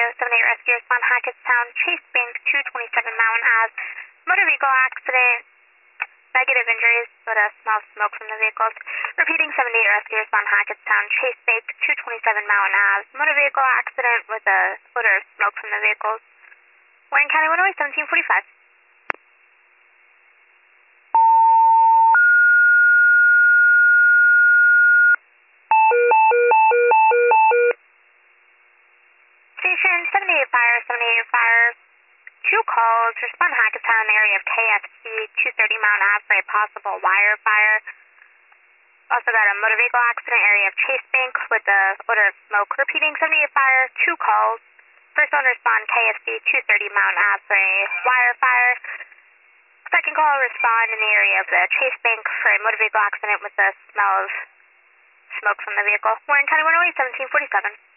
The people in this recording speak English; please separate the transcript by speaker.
Speaker 1: 78 rescue respond Hackettstown, Chase Bank, 227 Mountain Ave. Motor vehicle accident. Negative injuries, but a smell of smoke from the vehicles. Repeating 78 rescue respond Hackettstown, Chase Bank, 227 Mountain Ave. Motor vehicle accident with a odor of smoke from the vehicles. Warren County, 108, 1745. Station 78 Fire, 78 Fire. 2 calls, respond Hackettstown in the area of KFC, 230 Mountain Ave for a possible wire fire. Also got a motor vehicle accident, area of Chase Bank with the odor of smoke. Repeating 78 Fire, 2 calls. First one respond KFC, 230 Mountain Ave for a wire fire. Second call respond in the area of the Chase Bank for a motor vehicle accident with the smell of smoke from the vehicle. Warren County, 108, 1747.